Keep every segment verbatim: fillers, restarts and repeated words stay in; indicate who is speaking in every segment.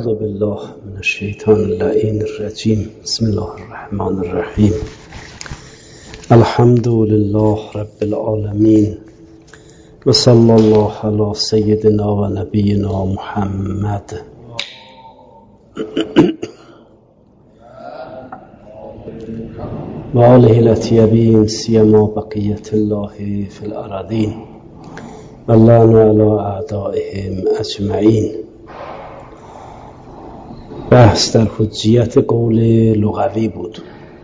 Speaker 1: اعوذ بالله من الشیطان اللعین الرجیم. بسم الله الرحمن الرحیم. الحمد لله رب العالمین و صلی الله علی سیدنا و نبینا محمد. و آله الاطیبین سیما بقیت الله فی الارضین و اللعن علی اعدائهم اجمعین. بحث در حجیت قول لغوی بود.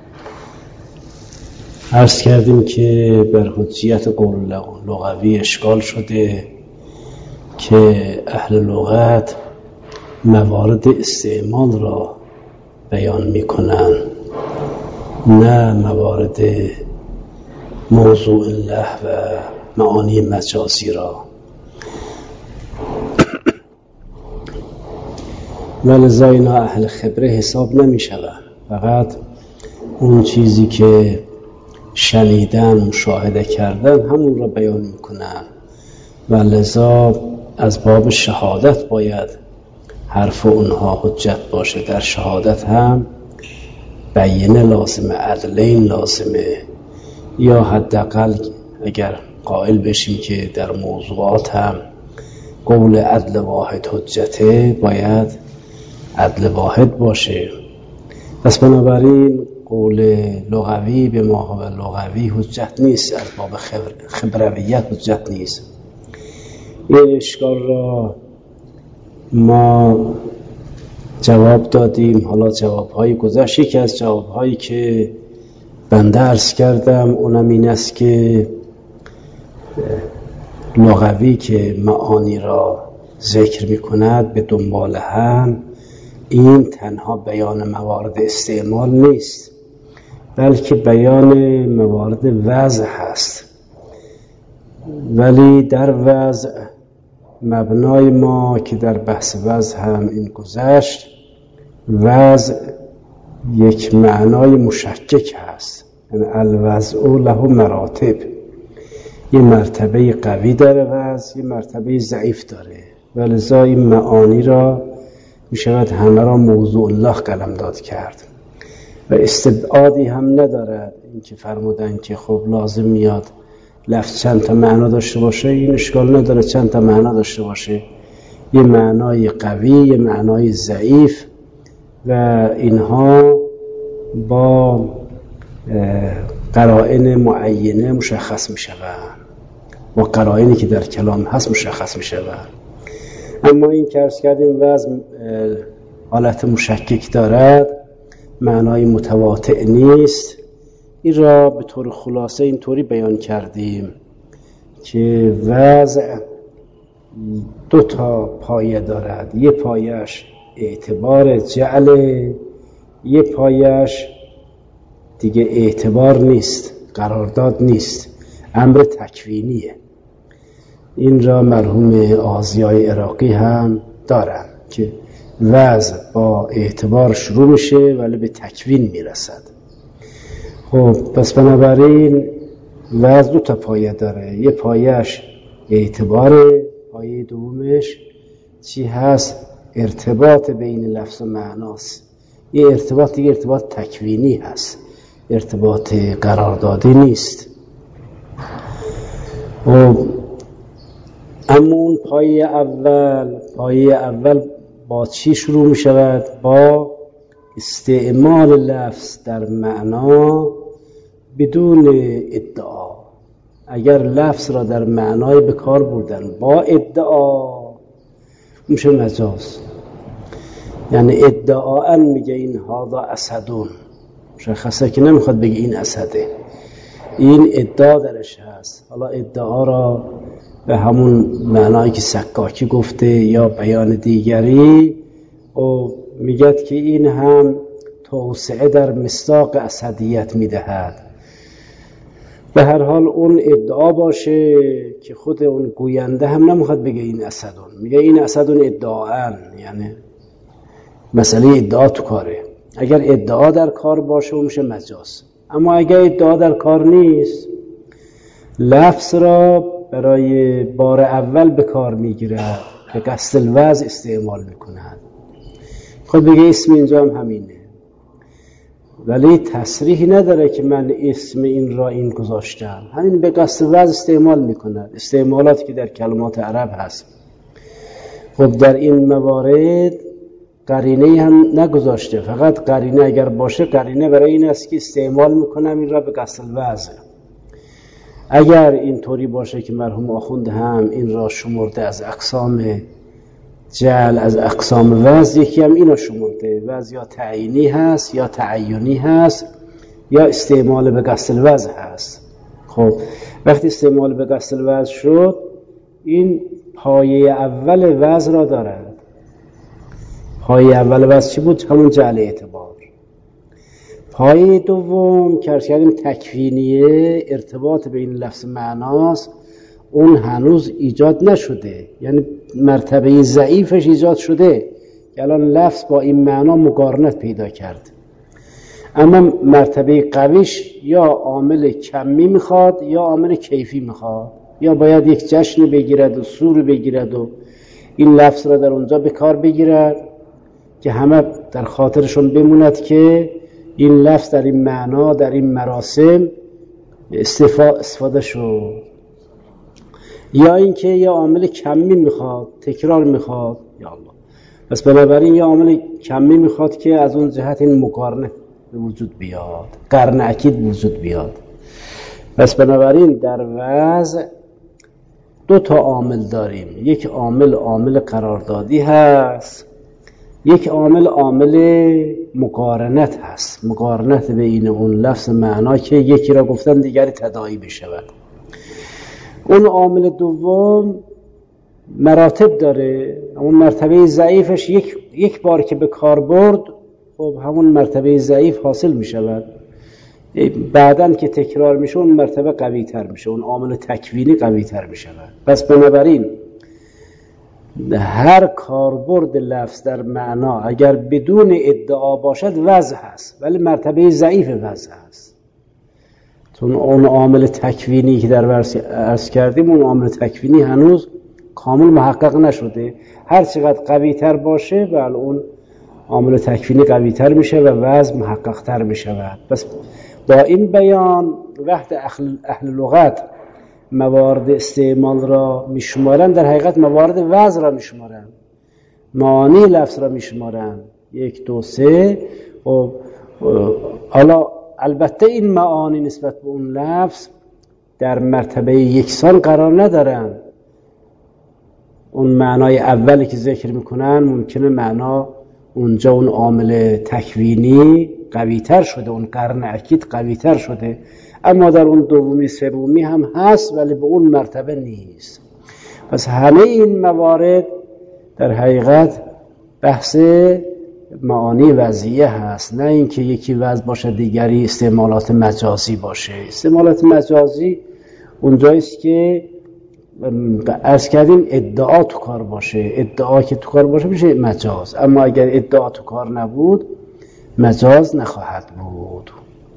Speaker 1: عرض کردیم که بر حجیت قول لغوی اشکال شده که اهل لغت موارد استعمال را بیان می کنند، نه موارد موضوع الله و معانی مجازی را. ولذا اینا اهل خبره حساب نمی شود، فقط اون چیزی که شنیدن مشاهده کردن همون را بیان می کنن. ولذا از باب شهادت باید حرف اونها حجت باشه. در شهادت هم بیانه لازمه، عدلین لازمه، یا حداقل اگر قائل بشیم که در موضوعات هم قول عدل واحد حجته، باید عدل واحد باشه. پس بنابراین قول لغوی به ما و لغوی حجت نیست، از باب خبر خبرویت حجت نیست. این اشکال را ما جواب دادیم. حالا جوابهای گذشت، یکی از جوابهایی که بنده عرض کردم اونم این است که لغوی که معانی را ذکر می کند به دنبال هم، این تنها بیان موارد استعمال نیست، بلکه بیان موارد وضع هست. ولی در وضع مبنای ما که در بحث وضع هم این گذشت، وضع یک معنای مشکک هست. یعنی الوضع له مراتب، یه مرتبه قوی داره وضع، یه مرتبه ضعیف داره. ولذا این معانی را می شود همه را موضوع الله قلمداد کرد و استبعادی هم ندارد. این که فرمودن که خب لازم میاد لفظ چند تا معنا داشته باشه، این اشکال نداره چند تا معنا داشته باشه، یه معنای قوی، یه معنای ضعیف، و اینها با قرائن معینه مشخص می شود، با قرائنی که در کلام هست مشخص می شود. اما این که عرض کردیم وضع حالت مشکک دارد، معنای متواطع نیست، این را به طور خلاصه اینطوری بیان کردیم که وضع دو تا پایه دارد. یه پایش اعتبار جعل، یه پایش دیگه اعتبار نیست، قرارداد نیست، امر تکوینیه. این را مرحوم آزیای عراقی هم دارن که وضع با اعتبار شروع میشه ولی به تکوین میرسد. خب پس بنابراین وضع دو تا پایه داره. یه پایهش اعتباره، پایه دومش چی هست؟ ارتباط بین لفظ و معناست. یه ارتباط دیگه ارتباط تکوینی هست، ارتباط قراردادی نیست. و اما اون پایه اول، پایه اول با چی شروع می شود؟ با استعمال لفظ در معنا بدون ادعا. اگر لفظ را در معنای به کار بردن با ادعا میشه مجاز. یعنی ادعاً میگه این هذا اسدون، مشخصه که نمیخواد بگه این اسده، این ادعا درش هست. حالا ادعا را به همون معنایی که سکاکی گفته یا بیان دیگری، و میگد که این هم توسعه در مصداق اسدیت میدهد. به هر حال اون ادعا باشه که خود اون گوینده هم نمیخواد بگه این اسدون، میگه این اسدون ادعاً، یعنی مسئله ادعا تو کاره. اگر ادعا در کار باشه اون میشه مجاز. اما اگر ادعا در کار نیست، لفظ را برای بار اول به کار میگیرد، به قصد الوضع استعمال میکند. خود بگه اسم اینجا هم همینه، ولی تصریحی نداره که من اسم این را این گذاشتم. همین به قصد وضع استعمال میکند، استعمالاتی که در کلمات عرب هست. خب در این موارد قرینه هم نگذاشته، فقط قرینه اگر باشه قرینه برای این است که استعمال میکنم این را به قصد وضع. اگر اینطوری باشه که مرحوم آخوند هم این را شمرده از اقسام جعل، از اقسام وضع، یکی هم اینو شمرده، وضع یا تعیینی هست یا تعیینی هست یا استعمال به قصد وضع هست. خب وقتی استعمال به قصد وضع شد، این پایه اول وضع را دارد. پایه اول وضع چی بود؟ همون جعل اعتبار. پایه دوم که ارز کردیم تکوینیه، ارتباط بین لفظ معناست، اون هنوز ایجاد نشده، یعنی مرتبه ضعیفش ایجاد شده که الان لفظ با این معنا مقارنت پیدا کرد. اما مرتبه قویش یا عامل کمی میخواد یا عامل کیفی میخواد، یا باید یک جشن بگیرد و سور بگیرد و این لفظ را در اونجا به کار بگیرد که همه در خاطرشون بموند که این لفظ در این معنا در این مراسم استفاده شد، یا اینکه یا عامل کمی میخواد، تکرار میخواد. یا الله، پس بنابراین یا عامل کمی میخواد که از اون جهت این مقارنه به وجود بیاد، قرن اکید وجود بیاد. پس بنابراین در وضع دو تا عامل داریم، یک عامل عامل قراردادی هست، یک عامل عامل مقارنت هست، مقارنت بین اون لفظ معنا که یکی را گفتن دیگری تداعی بشود. اون عامل دوم مراتب داره، اون مرتبه ضعیفش یک یک بار که به کار برد، خب همون مرتبه ضعیف حاصل می شود، بعدن که تکرار میشه اون مرتبه قوی تر میشه، اون عامل تکوینی قوی تر می شود. پس بنابراین هر کاربرد لفظ در معنا اگر بدون ادعا باشد وضع هست، ولی مرتبه ضعیف وضع هست، چون اون عامل تکوینی که در عرض کردیم، اون عامل تکوینی هنوز کامل محقق نشده. هر چقدر قوی تر باشه بله اون عامل تکوینی قوی تر میشه و وضع محقق تر میشه. پس با این بیان وقت اهل لغت موارد استعمال را میشمارن، در حقیقت موارد وضع را میشمارن، معانی لفظ را میشمارن، یک دو سه. و حالا البته این معانی نسبت به اون لفظ در مرتبه یکسان قرار ندارن. اون معنای اولی که ذکر میکنن ممکنه معنا اونجا اون عامل تکوینی قوی تر شده، اون قرن اکید قوی تر شده، اما در اون دومی سومی هم هست ولی به اون مرتبه نیست. پس همه این موارد در حقیقت بحث معانی وضعیه هست، نه اینکه یکی وضع باشه دیگری استعمالات مجازی باشه. استعمالات مجازی اونجاییست که عرض کردیم ادعا تو کار باشه، ادعا که تو کار باشه میشه مجاز، اما اگر ادعا تو کار نبود مجاز نخواهد بود.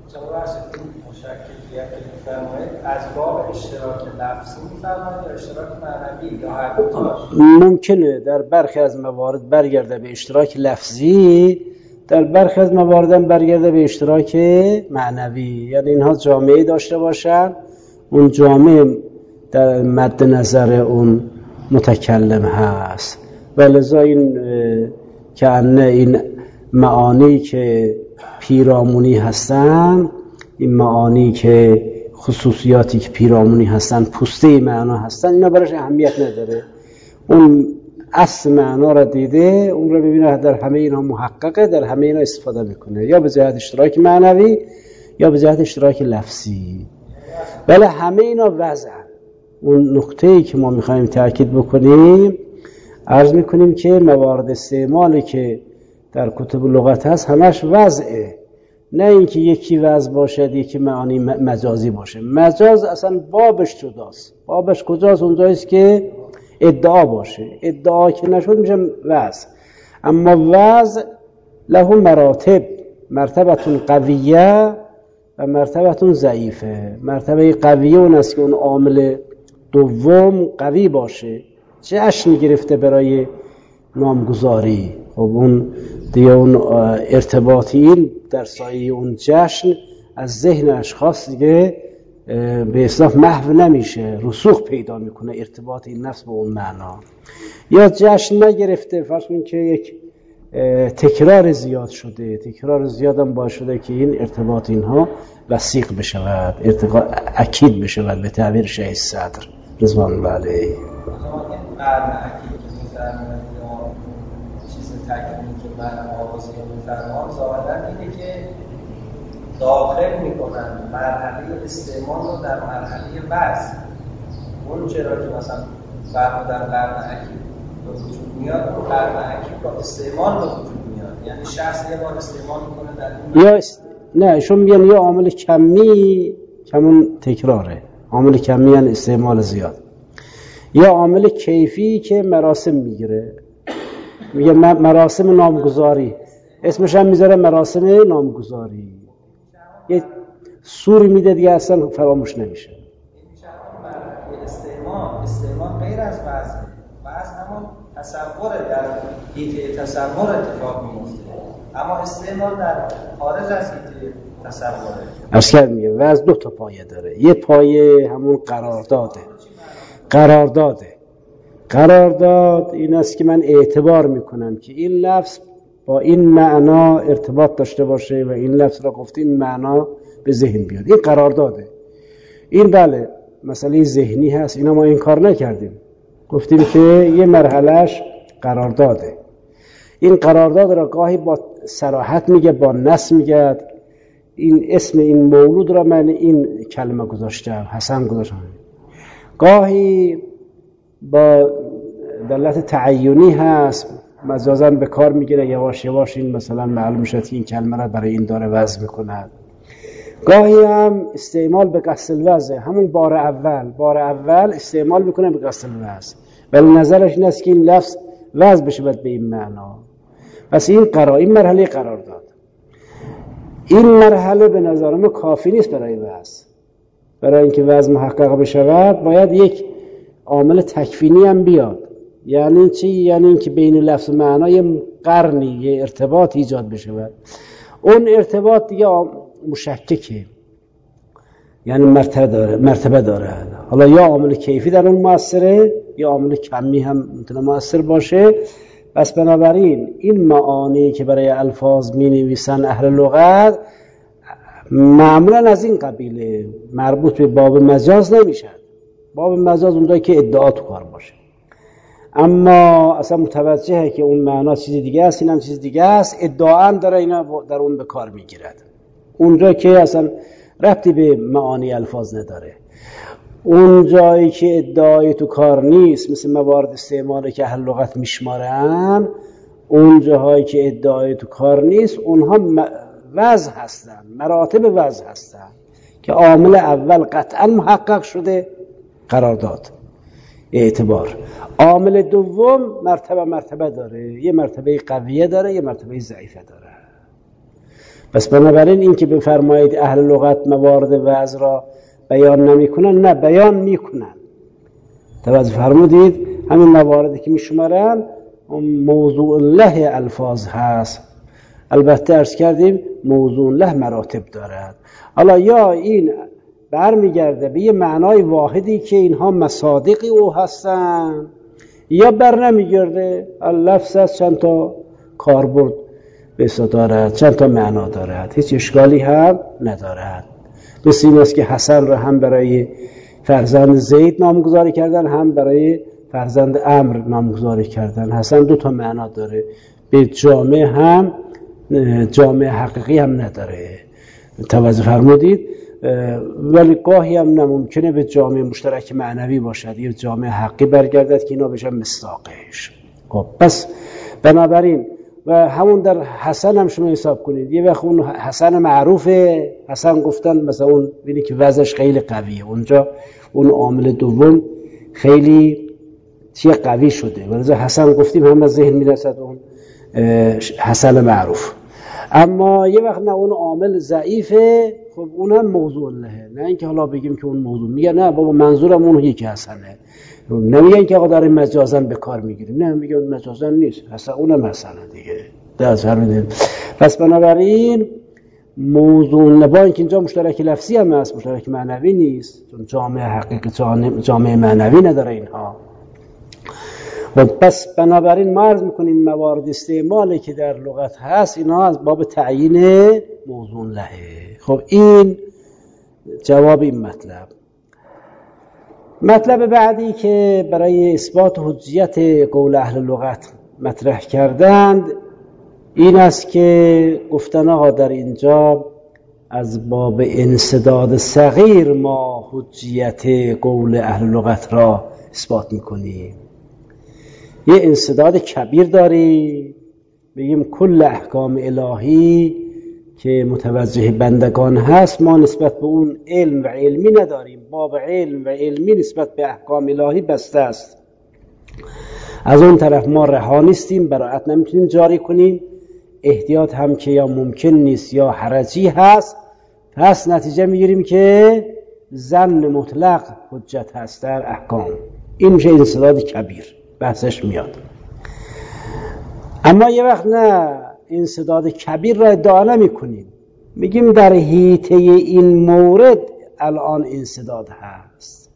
Speaker 2: از باب اشتراک لفظی می‌فرمایید یا اشتراک معنوی یا هر دوتاش؟
Speaker 1: ممکنه در برخی از موارد برگرده به اشتراک لفظی، در برخی از موارد هم برگرده به اشتراک معنوی، یعنی اینها جامعه داشته باشن، اون جامعه در مد نظر اون متکلم هست و لذا این که انه این معانی که پیرامونی هستن، این معانی که خصوصیاتی که پیرامونی هستن، پوسته معنا هستن، اینا براش اهمیت نداره. اون اصل معنا را دیده، اون را ببینه در همه اینا محققه، در همه اینا استفاده میکنه، یا به جهت اشتراک معنوی یا به جهت اشتراک لفظی، ولی همه اینا وضع. اون نقطه‌ای که ما میخوایم تاکید بکنیم، عرض میکنیم که موارد استعمالی که در کتب لغت هست همش وضعه، نه اینکه یکی وضع باشد یکی معانی مجازی باشه. مجاز اصلا بابش جداست. بابش کجاست؟ اونجاییست که ادعا باشه، ادعا که نشد میشه وضع. اما وضع له مراتب، مرتبتون قویه و مرتبتون ضعیفه. مرتبه قویه اون است که اون عامل دوم قوی باشه، جشن گرفته برای نامگذاری. خب اون دیگه اون ارتباطی در سایه اون جشن از ذهن اشخاص دیگه به اصطلاح محو نمیشه، رسوخ پیدا میکنه ارتباط این نفس با اون معنا. یا جشن نگرفته، فرض کنید که یک تکرار زیاد شده، تکرار زیاد هم باعث شده که این ارتباط اینها وثیق بشود، ارتقا اکید بشود، به تعبیر شیخ صدر رضوان الله علیه.
Speaker 2: این معنی اکید که می‌فرمایید یا چیز تکمیلی که معنی آغازی می‌فرمایید ظاهراً اینه که داخل میکنن مرحله استعمال رو در مرحله وضع. اون چرا که مثلا فرمودن قرن اکید به وجود میاد، اون قرن اکید با استعمال به وجود میاد، یعنی شخص یه بار استعمال میکنه در این
Speaker 1: یا است... نه ایشون میگن یا عامل کمی کمون تکراره، عامل کمی یعنی استعمال زیاد، یا عامل کیفی که مراسم میگیره، میگه مراسم نامگذاری، اسمش هم میذاره مراسم نامگذاری، یه سوری میده دیگه اصلا فراموش نمیشه.
Speaker 2: استعمال استعمال غیر از وضع، وضع همون تصور در حیطه تصور اتفاق میفته، اما استعمال در خارج از حیطه تصوره.
Speaker 1: اصلا میگه وضع دو تا پایه داره، یه پایه همون قرارداده. قرارداده قرارداد این است که من اعتبار میکنم که این لفظ با این معنا ارتباط داشته باشه و این لفظ را گفتیم این معنا به ذهن بیاد. این قرارداده. این بله مسئله ذهنی هست، اینا ما این کار نکردیم، گفتیم که یه مرحلهش قرارداده. این قرارداد را گاهی با صراحت میگه، با نص میگه، این اسم این مولود را من این کلمه گذاشتم، حسن گذاشتم. گاهی با دلالت تعیینی هست، مجازاً به کار میگیره، یواش یواش این مثلا معلوم شد که این کلمه را برای این داره وضع میکند. گاهی هم استعمال به قصد الوضع، همون بار اول بار اول استعمال میکنه به قصد الوضع، ولی نظرش این است که این لفظ وضع بشه به این معنا. پس این قرار این مرحله قرار داد. این مرحله به نظر ما کافی نیست برای وضع. برای اینکه وضع محقق بشود باید یک عامل تکوینی هم بیاد. یعنی چی؟ یعنی اینکه بین لفظ و معنا یه قرنی، یه ارتباط ایجاد بشه. اون ارتباط دیگه مشککه، یعنی مرتبه داره مرتبه داره حالا یا عامل کیفی در اون مؤثره یا عامل کمی هم میتونه مؤثر باشه. پس بنابراین این معانی که برای الفاظ می نویسن اهل لغت معمولا از این قبیله، مربوط به باب مجاز نمیشن. باب مجاز اونجایی که ادعا تو کار باشه، اما اصلا متوجهه که اون معنا چیز دیگه است، این هم چیز دیگه است، ادعا داره اینا در اون به کار میگیرد. اونجا که اصلا ربطی به معانی الفاظ نداره. اون جایی که ادعای تو کار نیست، مثل موارد استعمالی که اهل لغت میشمارن، اون جاهایی که ادعای تو کار نیست اونها وضع هستن، مراتب وضع هستن که عامل اول قطعا محقق شده، قرارداد، اعتبار. عامل دوم مرتبه مرتبه داره، یه مرتبه قویه داره، یه مرتبه ضعیفه داره. پس بنابراین این که بفرمایید اهل لغت موارد وضع را بیان نمی کنن، نه بیان می کنن. توجه فرمودید؟ همین مواردی که می شمارن موضوع له الفاظ هست. البته عرض کردیم موضوع له مراتب دارد. حالا یا این برمیگرده به یه معنای واحدی که اینها مصادیقی او هستن، یا بر نمیگرده. اللفظ هست چند تا کاربرد بسا دارد، چند تا معنا دارد، هیچ اشکالی هم ندارد. مثل این است که حسن را هم برای فرزند زید نامگذاری کردن، هم برای فرزند عمرو نامگذاری کردن. حسن دو تا معنا داره، به جامع هم جامع حقیقی هم نداره. توجه فرمودید؟ ولی گاهی هم نممکنه به جامع مشترک معنوی باشد، یه جامع حقی برگردد که اینا بشن مصداقش. خب پس بنابراین و همون در حسن هم شما حساب کنید، یه وقت اون حسن معروفه، حسن گفتن مثلا اون ببینید که وضعش خیلی قویه، اونجا اون عامل دوم خیلی چیه قوی شده، ولذا حسن گفتیم هم از ذهن میرسد اون حسن معروف. اما یه وقت نه اون عامل ضعیفه، خب اونم موضوع لهه، نه اینکه حالا بگیم که اون موضوع، میگه نه بابا منظورم اون یکی حسنه، نمیگن که آقا داره مجازن به کار میگیریم، نه میگن مجازن نیست، اصلا اونم حسنه دیگه. از فرمودین. پس بنابراین موضوع با اینکه اینجا مشترک لفظی هم هست، مشترک معنوی نیست، چون جامعه حقیقی جامعه معنوی نداره اینها. و پس بنابراین ما عرض میکنیم موارد استعمالی که در لغت هست اینها از باب تعیین موضوع لهه. خب این جواب این مطلب. مطلب بعدی که برای اثبات حجیت قول اهل لغت مطرح کردند این است که گفتن آقا در اینجا از باب انسداد صغیر ما حجیت قول اهل لغت را اثبات میکنیم. یه انسداد کبیر داریم، بگیم کل احکام الهی که متوجه بندگان هست ما نسبت به اون علم و علمی نداریم، باب علم و علمی نسبت به احکام الهی بسته است. از اون طرف ما رها نیستیم، براءت نمیتونیم جاری کنیم، احتیاط هم که یا ممکن نیست یا حرجی هست، پس نتیجه میگیریم که ظن مطلق حجت هست در احکام. این میشه انسداد کبیر، بحثش میاد. اما یه وقت نه، انسداد کبیر را ادعا نمی کنیم، میگیم در حیطه این مورد الان انسداد هست.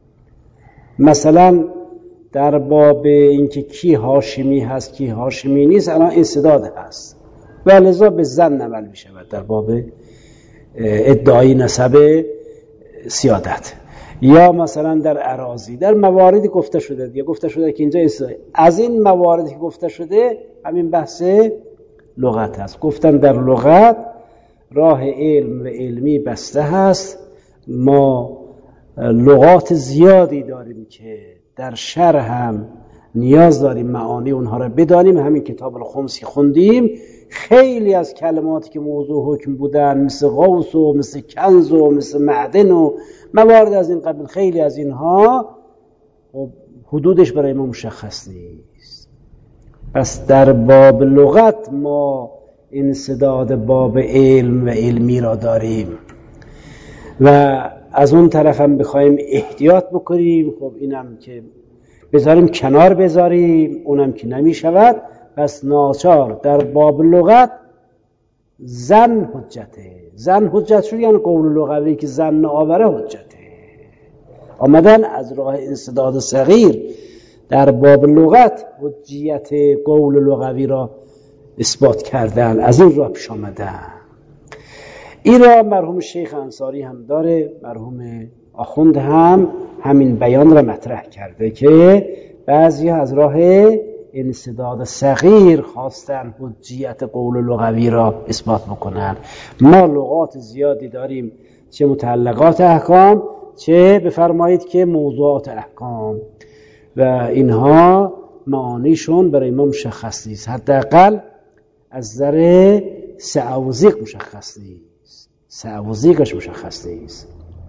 Speaker 1: مثلا در باب اینکه کی هاشمی هست کی هاشمی نیست الان انسداد هست و لذا به ظن عمل می شود در باب ادعای نسب سیادت. یا مثلا در اراضی، در مواردی گفته شده دیگه، گفته شده که اینجا از این مواردی که گفته شده همین بحث لغت هست. گفتن در لغت راه علم و علمی بسته هست، ما لغات زیادی داریم که در شرح هم نیاز داریم معانی اونها را بدانیم. همین کتاب الخمسی خوندیم، خیلی از کلماتی که موضوع حکم بودن مثل غوث و مثل کنز و مثل معدن و موارد از این قبیل، خیلی از اینها حدودش برای ما مشخص نیست. پس در باب لغت ما انسداد باب علم و علمی را داریم و از اون طرف هم بخوایم احتیاط بکنیم، خب اینم که بذاریم کنار بذاریم، اونم که نمی شود. پس ناچار در باب لغت ظن حجته. ظن حجت شد یعنی قول لغوی که ظن آوره حجته. آمدن از راه انسداد صغیر در باب لغت حجیت قول لغوی را اثبات کردن، از این راه پیش آمدن. این را مرحوم شیخ انصاری هم داره، مرحوم آخوند هم همین بیان را مطرح کرده که بعضی از راه انسداد صغیر خواستن حجیت قول لغوی را اثبات بکنن. ما لغات زیادی داریم، چه متعلقات احکام چه بفرمایید که موضوعات احکام، و اینها معانیشون برای ما مشخص نیست، حداقل از نظر سعوزیق مشخص نیست، سعوزیقش مشخص نیست.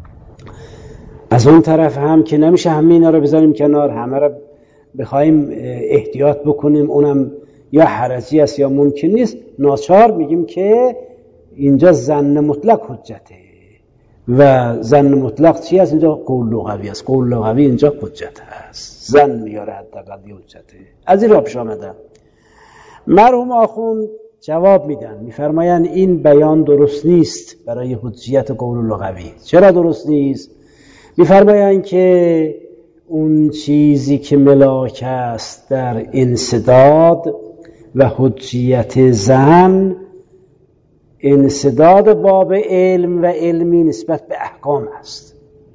Speaker 1: از اون طرف هم که نمیشه همه اینا رو بذاریم کنار، همه رو بخوایم احتیاط بکنیم، اونم یا حرجی است یا ممکن نیست، ناچار میگیم که اینجا ظن مطلق حجته. و ظن مطلق چی است؟ اینجا قول لغوی است. قول لغوی اینجا حجت هست، ظن میاره حداقل حجته. از این را پیش آمدن. مرحوم آخوند جواب میدن، میفرمایند این بیان درست نیست برای حجیت قول لغوی. چرا درست نیست؟ میفرمایند که اون چیزی که ملاک است در انسداد و حجیت ظن، انسداد باب علم و علمی نسبت به احکام است.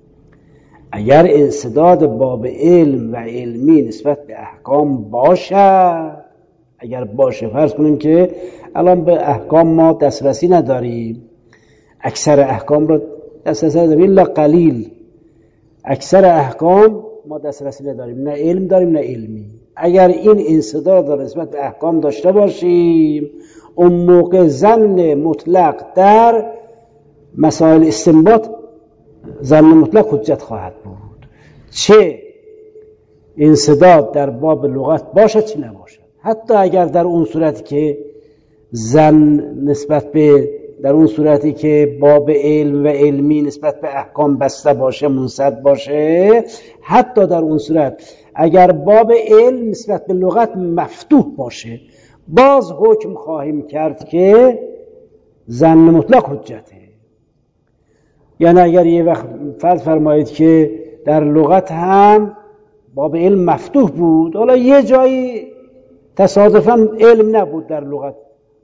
Speaker 1: اگر انسداد باب علم و علمی نسبت به احکام باشه، اگر باشه، فرض کنیم که الان به احکام ما دسترسی نداریم، اکثر احکام رو دسترسی نداریم الا قلیل، اکثر احکام ما دسترسی نداریم، نه علم داریم نه علمی. اگر این انسداد را نسبت به احکام داشته باشیم، اون موقع ظن مطلق در مسائل استنباط ظن مطلق حجت خواهد بود، چه انسداد در باب لغت باشد چه نباشد. حتی اگر در اون صورتی که ظن نسبت به در اون صورتی که باب علم و علمی نسبت به احکام بسته باشه، منسد باشه، حتی در اون صورت اگر باب علم نسبت به لغت مفتوح باشه، باز حکم خواهیم کرد که ظن مطلق حجته. یعنی اگر یه وقت فرض فرمایید که در لغت هم باب علم مفتوح بود، حالا یه جایی تصادفاً علم نبود در لغت،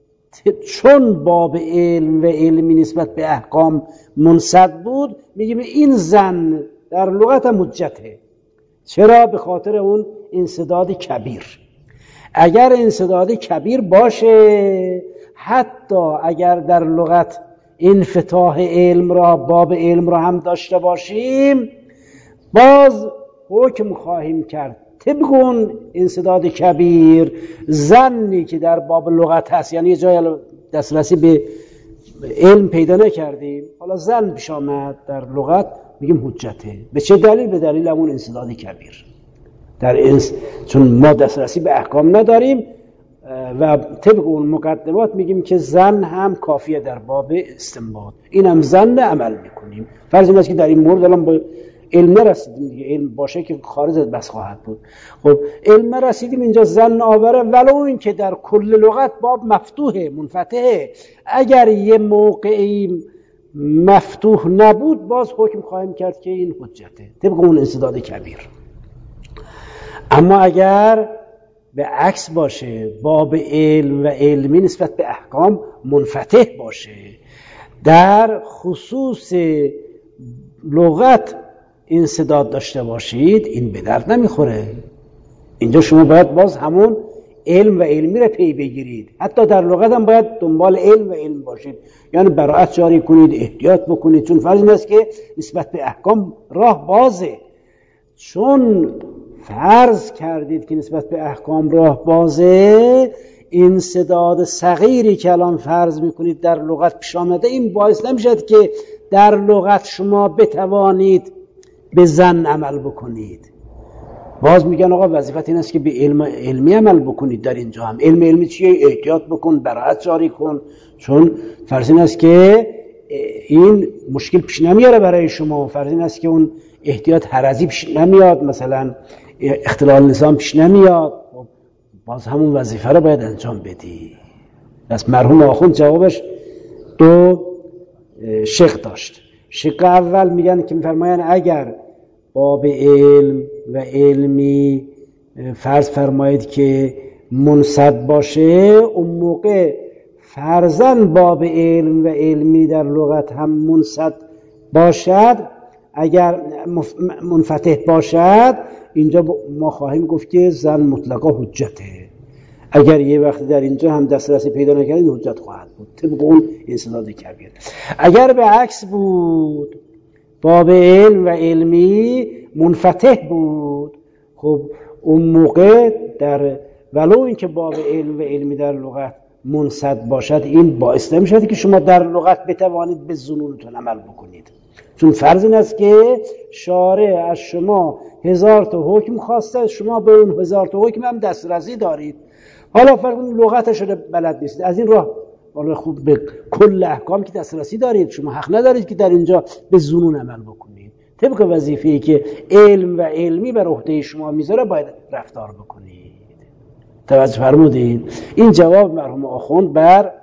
Speaker 1: چون باب علم و علمی نسبت به احکام منصد بود، میگیم این ظن در لغت هم حجته. چرا؟ به خاطر اون انسداد کبیر. اگر انسداد کبیر باشه، حتی اگر در لغت انفتاح علم را، باب علم را هم داشته باشیم، باز حکم خواهیم کرد طبق اون انسداد کبیر ظنی که در باب لغت هست. یعنی یه جای دسترسی به علم پیدا نکردیم، حالا ظن پیش آمد در لغت، میگیم حجته. به چه دلیل؟ به دلیل همون انسداد کبیر در انس... چون ما دسترسی به احکام نداریم و طبق اون مقدمات میگیم که ظن هم کافیه در باب استنباط. این هم ظن عمل میکنیم. فرض این است که در این مورد الان با علم نرسیدیم دیگه، علم باشه که خارج از بس خواهد بود. خب علم نرسیدیم، اینجا ظن آوره، ولو این که در کل لغت باب مفتوحه منفتحه، اگر یه موقعی مفتوح نبود باز حکم خواهیم کرد که این حجته طبق اون انسداد کبیر. اما اگر به عکس باشه، باب علم و علمی نسبت به احکام منفتح باشه، در خصوص لغت انسداد داشته باشید، این به درد نمیخوره. اینجا شما باید باز همون علم و علمی را پی بگیرید. حتی در لغت هم باید دنبال علم و علم باشید، یعنی براءت جاری کنید، احتیاط بکنید، چون فرض این است که نسبت به احکام راه بازه. چون فرض کردید که نسبت به احکام راه بازه، انسداد صغیری که الان فرض میکنید در لغت پیش آمده، این باعث نمیشد که در لغت شما بتوانید به ظن عمل بکنید. باز میگن آقا وظیفت این است که به علم علمی عمل بکنید. در اینجا هم علم علمی چیه؟ احتیاط بکن، براءت جاری کن، چون فرض این است که این مشکل پیش نمیاره برای شما. فرض این است که اون احتیاط هرزی پیش نمیاد، مثلا اختلال نظام پیش نمیاد. باز همون وظیفه رو باید انجام بدی. پس مرحوم آخوند جوابش دو شق داشت. شق اول میگن که میفرماین اگر باب علم و علمی فرض فرمایید که منصد باشه، اون موقع فرضاً باب علم و علمی در لغت هم منصد باشد، اگر منفتح باشد، اینجا ما خواهیم گفت که ظن مطلقا حجته. اگر یه وقت در اینجا هم دسترسی پیدا نکردید حجت خواهد بود طبق اون انسداد کبیر. اگر به عکس بود، باب علم و علمی منفتح بود، خب اون موقع در ولو اینکه باب علم و علمی در لغت منصد باشد، این باعث نمیشد که شما در لغت بتوانید به ظنونتون عمل بکنید. چون فرض این است که شارع از شما هزار تا حکم خواسته، شما به اون هزار تا حکم هم دسترسی دارید. حالا فرض لغتش رو بلد نیستید، از این راه حالا خوب به کل احکام که دسترسی دارید، شما حق ندارید که در اینجا به ظنون عمل بکنید. طبق وظیفه‌ای که علم و علمی بر عهده شما میذاره باید رفتار بکنید. توجه فرمودید؟ این جواب مرحوم آخوند بر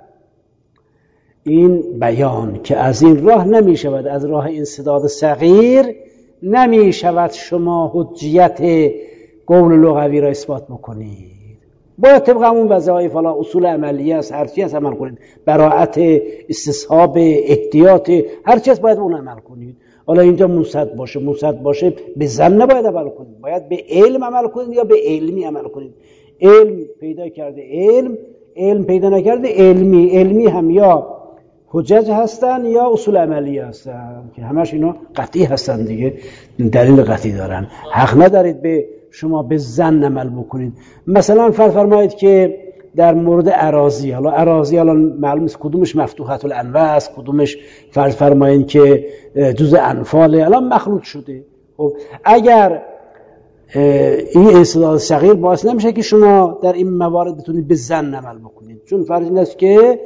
Speaker 1: این بیان که از این راه نمی شود، از راه انسداد صغیر نمی شود شما حجیت قول لغوی را اثبات بکنید. باید طبق همون وظایف، حالا اصول عملیه است، هر چی هست عمل کنید، براءت، استصحاب، احتیاط، هر چی هست باید اون عمل کنید. حالا اینجا منصد باشه، منصد باشه، به ظن نباید عمل کنید، باید به علم عمل کنید یا به علمی عمل کنید. علم پیدا کرده علم، علم پیدا نکرده علمی. علمی هم یا حجج هستن یا اصول عملی هستن که همش اینا قطعی هستن دیگه، دلیل قطعی دارن. حق ندارید به شما به ظن عمل بکنید. مثلا فرض فرمایید که در مورد اراضی، حالا اراضی الان معلوم است کدومش مفتوحات الانواع است، کدومش فرض فرمایید که جزء انفال الان مخلوط شده. خب اگر این انسداد صغیر باعث نمیشه که شما در این موارد بتونید به ظن عمل بکنید، چون فرض این است که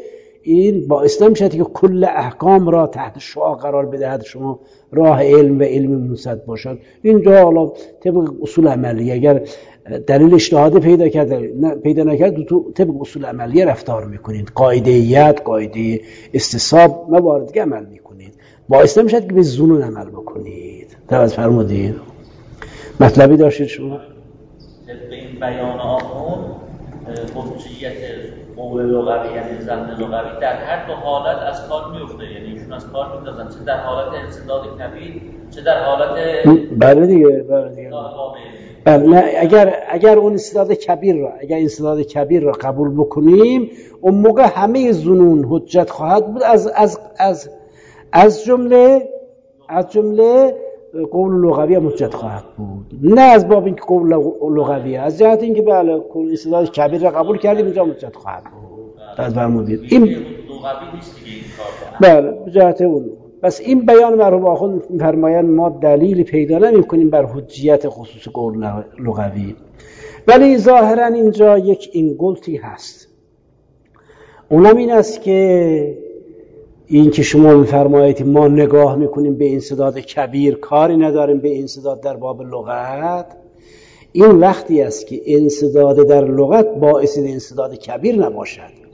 Speaker 1: این باعث نمیشه که کل احکام را تحت شعاع قرار بدهد شما راه علم و علم منصد باشد. اینجا حالا طبق اصول عملیه، اگر دلیل اجتهادی پیدا کرده پیدا نکرد تو طبق اصول عملیه رفتار میکنید، قاعده یت، قاعده استصحاب موارد دیگه عمل میکنید، باعث نمیشه که به ظنون عمل بکنید. توجه فرمودید؟ مطلبی داشتید شما؟
Speaker 3: به این بیان آمون حجیت قول لغوی یعنی ظن لغوی در هر دو حالت از کار میفته، یعنی ایشون از کار میندازن، چه در حالت انسداد کبیر چه در حالت
Speaker 1: بله دیگه بله دیگه بله. نه اگر اگر اون انسداد کبیر را اگر انسداد کبیر را قبول بکنیم، اون موقع همه ظنون حجت خواهد بود، از از از از جمله از جمله قول لغوی هم حجت خواهد بود. نه از باب اینکه قول لغوی، از جهت اینکه بله استدلال کبیر را قبول کردیم اینجا حجت خواهد بود. از فرمودید این
Speaker 3: لغوی نیست دیگه این کار.
Speaker 1: بله به جهت اون. بس این بیان مرحوم آخوند می‌فرمایند ما دلیلی پیدا نمی‌کنیم بر حجیت خصوص قول لغوی، ولی ظاهرا اینجا یک اینگلتی هست. اونم این است که این که شما می‌فرمایید ما نگاه می‌کنیم به انسداد کبیر، کاری نداریم به انسداد در باب لغت، این وقتی است که انسداد در لغت باعث انسداد کبیر نباشد.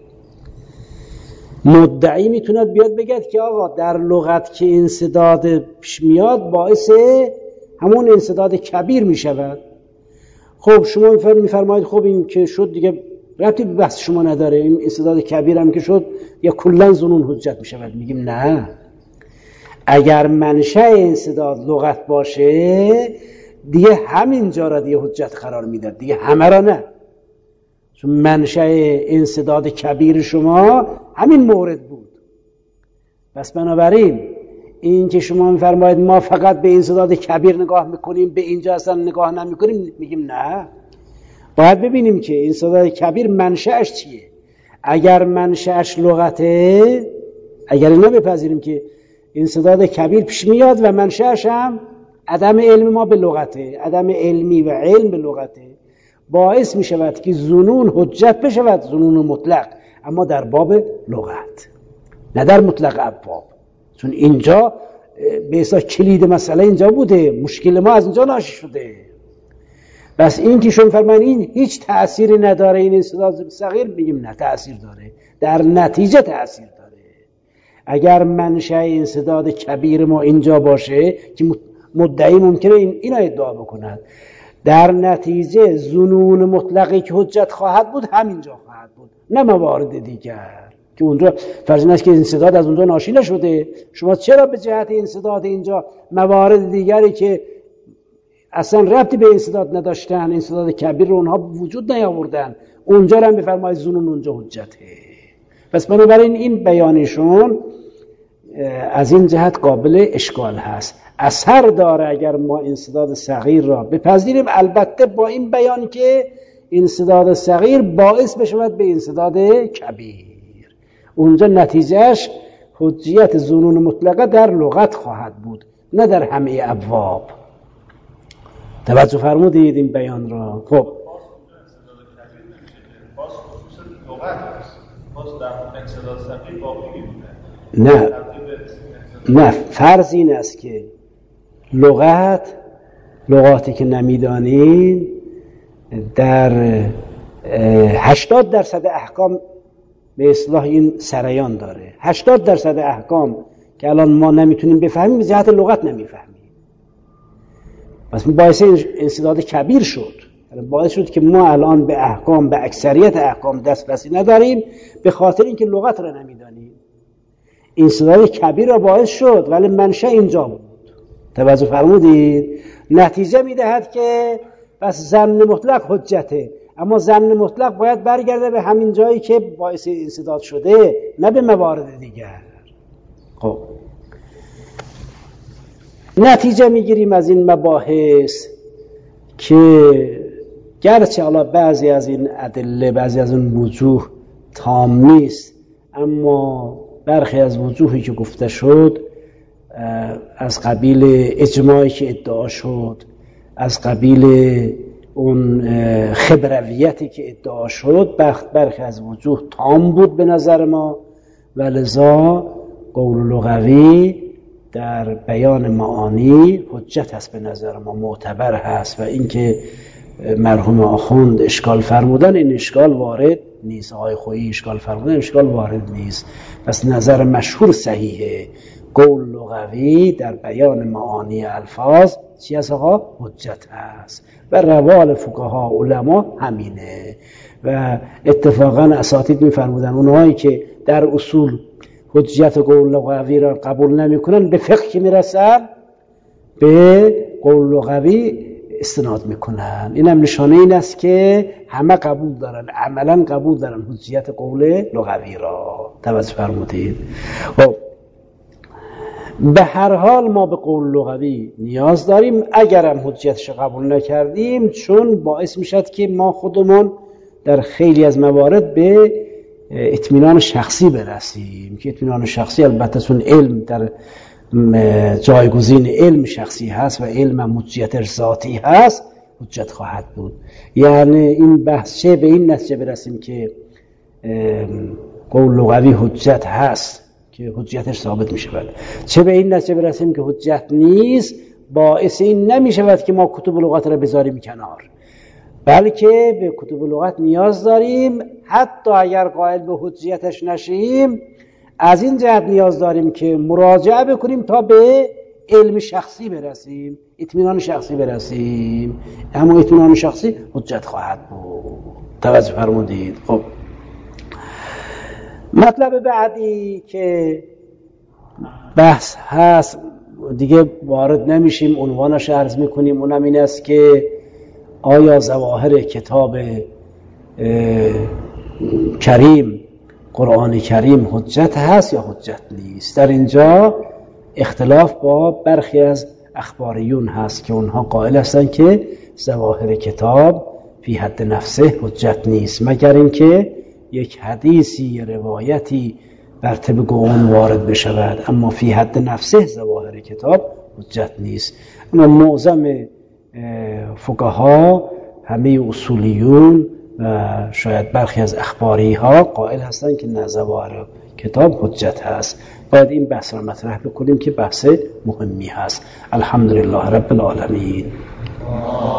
Speaker 1: مدعی میتوند بیاد بگد که آقا در لغت که انسداد پیش میاد باعث همون انسداد کبیر میشود. خب شما میفرمایید خب این که شد دیگه ربطی به بحث شما نداره، این انسداد کبیر هم که شد یا کلا ظنون حجت میشود. میگیم نه، اگر منشأ انسداد لغت باشه دیگه همینجا را دیگه حجت قرار میداد، دیگه همه را نه، چون منشأ انسداد کبیر شما همین مورد بود. پس بنابراین این که شما میفرمایید ما فقط به انسداد کبیر نگاه میکنیم به اینجا اصلا نگاه نمیکنیم، میگیم نه، باید ببینیم که انسداد کبیر منشأش چیه. اگر منشأش لغته، اگر اینا بپذیریم که انسداد کبیر پیش میاد و منشأش هم عدم علم ما به لغته، عدم علمی و علم به لغته، باعث می شود که ظنون حجت بشود، ظنون مطلق، اما در باب لغت نه در مطلق ابواب، چون اینجا به اصطلاح کلید مسئله اینجا بوده، مشکل ما از اینجا ناشی شده. بس این که شما فرمایید این هیچ تأثیری نداره این انسداد صغیر، بگیم نه تأثیر داره، در نتیجه تأثیر داره. اگر منشأ انسداد کبیر ما اینجا باشه که مدعی ممکنه این اینا ادعا بکند، در نتیجه ظنون مطلقی که حجت خواهد بود همینجا خواهد بود، نه موارد دیگر که اونجا فرض این است که انسداد از اونجا ناشی نشده. شما چرا به جهت انسداد اینجا موارد دیگری که اصلا ربطی به انسداد نداشتن، انسداد کبیر رو اونها وجود نیاوردن، اونجا رو هم بفرمایید ظنون اونجا حجته. پس بنابراین این بیانشون از این جهت قابل اشکال هست، اثر داره اگر ما انسداد صغیر را بپذیریم، البته با این بیان که انسداد صغیر باعث بشود به انسداد کبیر، اونجا نتیجهش حجیت ظنون مطلقه در لغت خواهد بود نه در همه ابواب. توجه فرمودید این بیان را؟ خب نه نه فرض این است که لغت لغاتی که نمیدانین در هشتاد درصد احکام به اصطلاح این سریان داره. هشتاد درصد احکام که الان ما نمیتونیم بفهمیم به جهت لغت نمیفهمیم، پس باعث انسداد کبیر شد، باعث شد که ما الان به احکام به اکثریت احکام دسترسی نداریم به خاطر اینکه لغت را نمیدانیم. انسداد کبیر را باعث شد ولی منشأ اینجا بود. توجه فرمودید؟ نتیجه میدهد که بس ظن مطلق حجته، اما ظن مطلق باید برگرده به همین جایی که باعث انسداد شده، نه به موارد دیگر. خب نتیجه میگیریم از این مباحث که گرچه حالا بعضی از این ادله، بعضی از این وجوه تام نیست، اما برخی از وجوهی که گفته شد از قبیل اجماعی که ادعا شد، از قبیل اون خبرویتی که ادعا شد، برخی از وجوه تام بود به نظر ما و لذا قول لغوی در بیان معانی حجت هست، به نظر ما معتبر هست. و اینکه مرحوم آخوند اشکال فرمودن، این اشکال وارد نیست. آقای خویی اشکال فرمودن، اشکال وارد نیست. پس نظر مشهور صحیحه، قول لغوی در بیان معانی الفاظ چی هست آقا؟ حجت هست. و روال فقها علما همینه. و اتفاقا اساتید میفرمودن اونهایی که در اصول حجت قول لغوی را قبول نمی کنن، به فقه که میرسن به قول لغوی استناد میکنن. این هم نشانه این است که همه قبول دارن، عملا قبول دارن حجیت قول لغوی را. توجه فرمودید؟ خب به هر حال ما به قول لغوی نیاز داریم، اگرم حجیتش قبول نکردیم، چون باعث میشد که ما خودمون در خیلی از موارد به اطمینان شخصی برسیم، که اطمینان شخصی البته چون علم در جایگزین علم شخصی هست و علم حجیت ذاتی هست، حجت خواهد بود. یعنی این بحث چه به این نتیجه برسیم که قول لغوی حجت هست که حجیتش ثابت می شود، چه به این نتیجه برسیم که حجت نیست، باعث این نمی شود که ما کتب لغت را بذاریم کنار، بلکه به کتب لغت نیاز داریم. حتی اگر قائل به حجیتش نشیم، از این جهت نیاز داریم که مراجعه بکنیم تا به علم شخصی برسیم، اطمینان شخصی برسیم. اما اطمینان شخصی حجت خواهد بود. توجه فرمودید؟ خب مطلب بعدی که بحث هست دیگه وارد نمیشیم، عنوانش عرض میکنیم، اونم این است که آیا ظواهر کتاب کریم، قرآن کریم حجت هست یا حجت نیست؟ در اینجا اختلاف با برخی از اخباریون هست که اونها قائل هستند که ظواهر کتاب فی حد نفسه حجت نیست، مگر اینکه یک حدیثی یا روایتی بر طبق اون وارد بشود، اما فی حد نفسه ظواهر کتاب حجت نیست. اما معظم فقها، همه اصولیون و شاید برخی از اخباری ها قائل هستند که نه، ظواهر کتاب حجت هست. باید این بحث را مطرح بکنیم که بحث مهمی هست. الحمدلله رب العالمین.